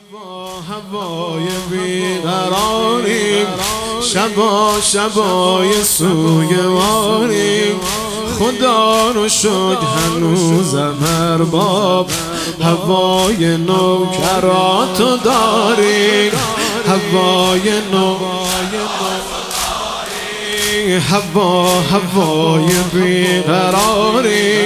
هوای بیقراری، شبای سوگواری. خدا رو شکر هنوزم ارباب هوای نوکراتو داری. هوای هوای بیقراری،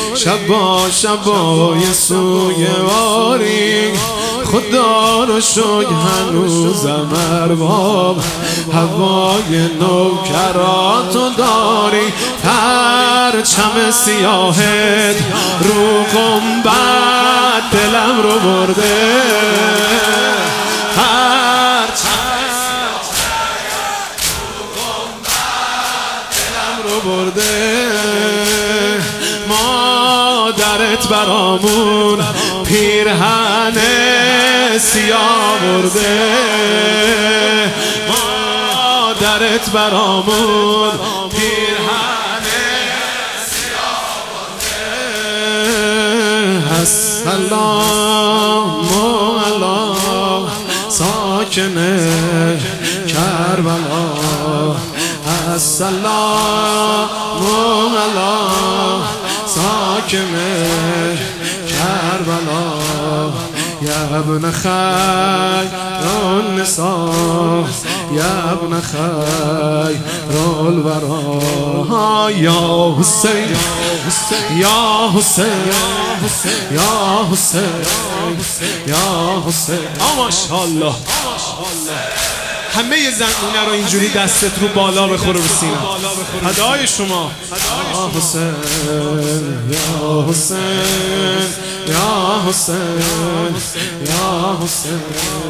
شبای سوگواری. خدا رو شکر هنوزم ارباب هوای نوکراتو داری. پرچم سیاهت رو گنبد دلم رو برده، برده. مادرت برامون پیرهن سیاه برده، مادرت برامون پیرهن سیاه برده. السلام علی ساکن کربلا، السلام علی ساکن کربلا. یا ابن خیر النساء، یا ابن خیر الورا. یا حسین یا حسین یا حسین یا حسین. ماشاءالله همه زنونه رو اینجوری دستت رو بالا بخوره به سینه. فدای شما. یا حسین یا حسین یا حسین یا حسین.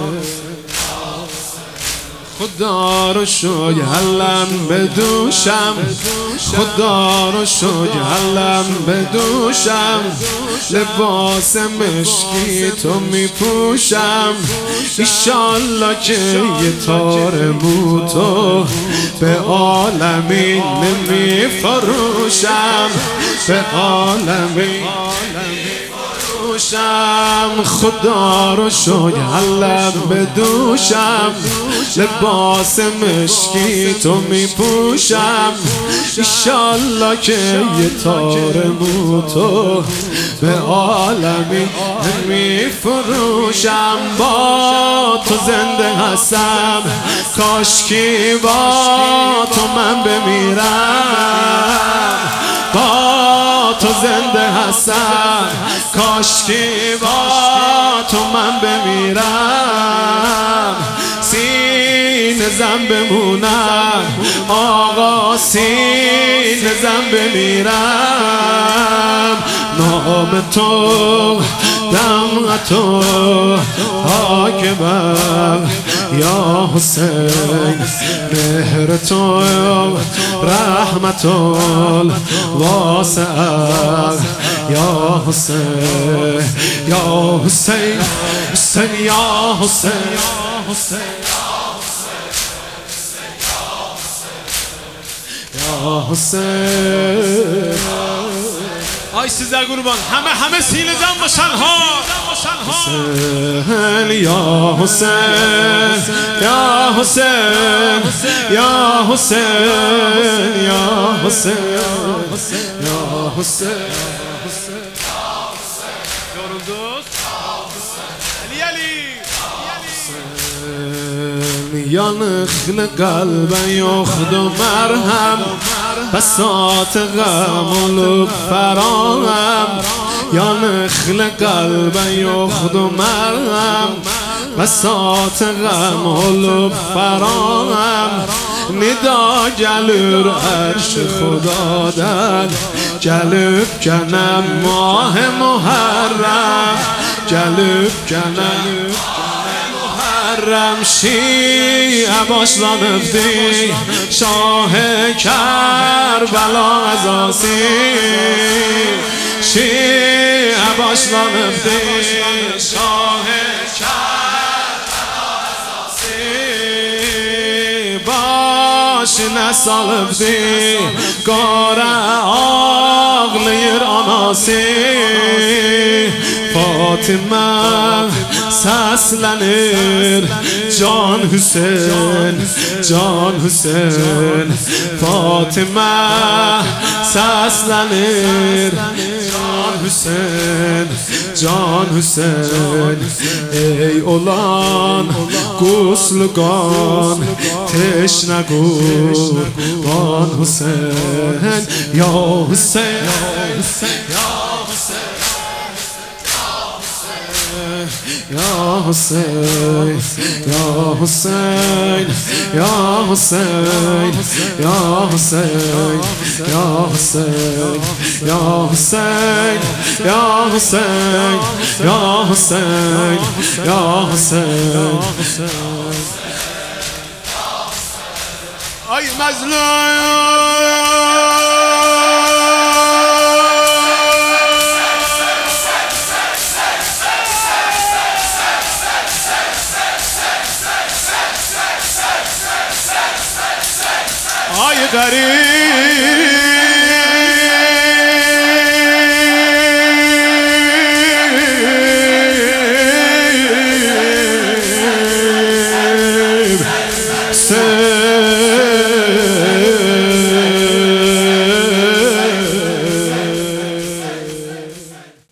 خدا رو شکر حلم بدوشم، خدا رو شکر حلم بدوشم. لباس مشکی تو میپوشم، ایشالله که یه تار موتو به عالمین نمیفروشم، به عالمین خدا رو شکر حلم بدوشم. لباس مشکی تو میپوشم، ایشالله که یه تار موتو به عالمی میفروشم. با تو زنده هستم، کاشکی با تو من بمیرم. با تو زنده هستم، کاشکی با تو من بمیرم. سینه زن بمونم آقا، سینه زن بمیرم. نام تو دم تو خاک بر یا حسین. مهر تو رحمت واسع یا حسین یا حسین حسین یا حسین یا حسین. آی سیزده قربان همه سینه زن باشن ها. حسین یا حسین یا حسین یا حسین یا حسین یا حسین. یا نخل قلب یخد و مرهم، بساط غم و لب فراهم. یا نخل قلب یخد و مرهم، بساط غم و لب فراهم. ندا جلور عرش خدا در جلب کنم ماه محرم، جلب کنم شیعه باش رانفتی شاه کربلا از آسین. شیعه باش رانفتی شاه کربلا از آسین. باش نسالفتی گاره آغلیر آناسی. فاطمه seslenir Can Hüseyin, Can Hüseyin Fatime seslenir Can Hüseyin, Can Hüseyin Ey olan guslugan teşne kurban Hüseyin Ya Hüseyin, Ya Hüseyin Ya Hüseyin, Ya Hüseyin, Ya Hüseyin, Ya Hüseyin, Ya Hüseyin, Ya Hüseyin, Ya Hüseyin, Ya Hüseyin, Ya Hüseyin. Ay mazlum ay garip